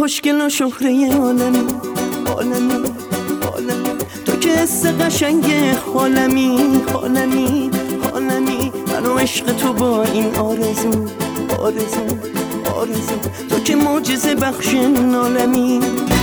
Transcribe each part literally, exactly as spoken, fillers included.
خوشگل و شهره عالمی عالمی عالمی، تو که حس قشنگ عالمی عالمی عالمی، منو عشق تو با این آرزو آرزو آرزو، تو که معجزه بخش عالمی.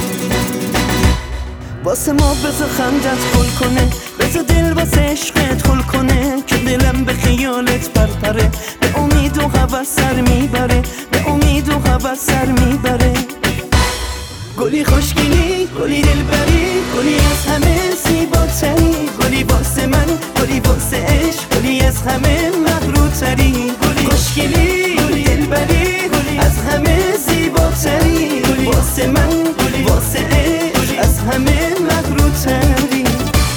واسه ما بذار خندت خل کنه، بذار دل واسه عشقت خل کنه، که دلم به خیالت پرپره، به امید و هوس سر میبره، به امید و هوس سر میبره. گلی خوشگلی، گلی دلبری، گلی از همه زیباتری، گلی واسه من، گلی واسه عشق، گلی از همه مغروتری. گلی خوشگلی، گلی دلبری، گلی از همه زیباتری، گلی واسه من، گلی واسه عشق، از همه مغروتری.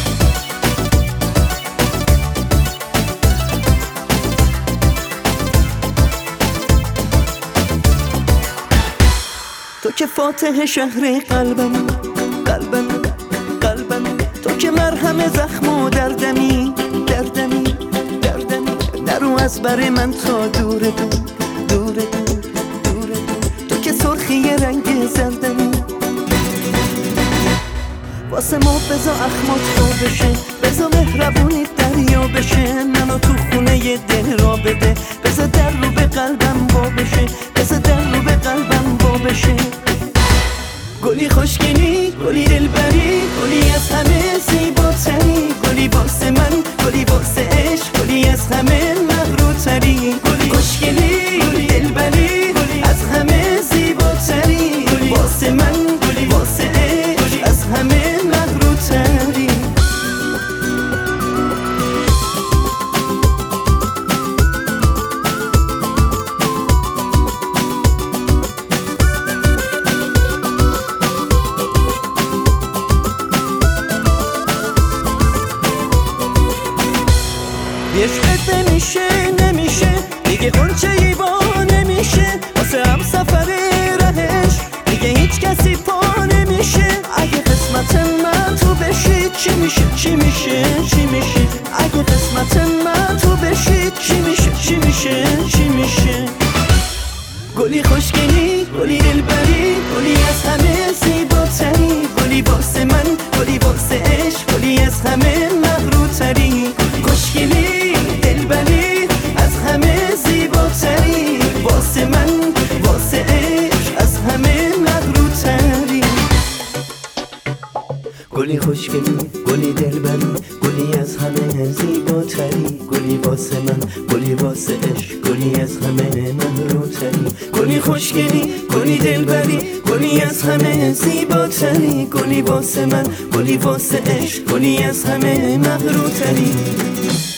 تو که فاتح شهر قلبم قلبم قلبم، تو که مرهم زخم و دردمی دردمی دردمی، نرو از بر من تا دور دور دور دور دور دور، تو که سرخی رنگ زردمی. واسه ما بزا اخمات تو بشه، بزا مهربونی دریا بشه، منو تو خونه ی دل را بده، بزا در رو به قلبم با بشه، بزا در رو به قلبم با بشه. گلی خوشگلی، گلی دلبری، گلی از همه زیباتری، گلی واسه من، گلی واسه عشق، گلی از همه مغروتری. گلی خوشگلی، گلی دلبری، گلی از همه زیباتری، گلی واسه من، گلی واسه عشق، از همه مغروتری. عشقت نمیشه نمیشه دیگه، غنچه ای با نمیشه، واسه هم سفر رهش دیگه هیچ کسی پا نمیشه. اگه قسمت من تو بشید چی میشه چی میشه چی میشه، اگه قسمت من تو بشید چی میشه چی میشه چی میشه. گلی خوشگلی، گلی دلبری، گلی از همه زیباتری، گلی واسه من، گلی واسه عشق، گلی از همه مغروتری. خوشگلی، دلبری، از همه زیباتری، واسه من، واسه عشق، از همه مغروتری. گلی خوشگلی، گلی دلبری، گلی از همه زیباتری، گلی واسه من، گلی واسه عشق، گلی از همه مغروتری. گلی خوشگلی، گلی دلبری، گلی از همه زیباتری، گلی واسه من، گلی واسه عشق، گلی از همه مغروتری.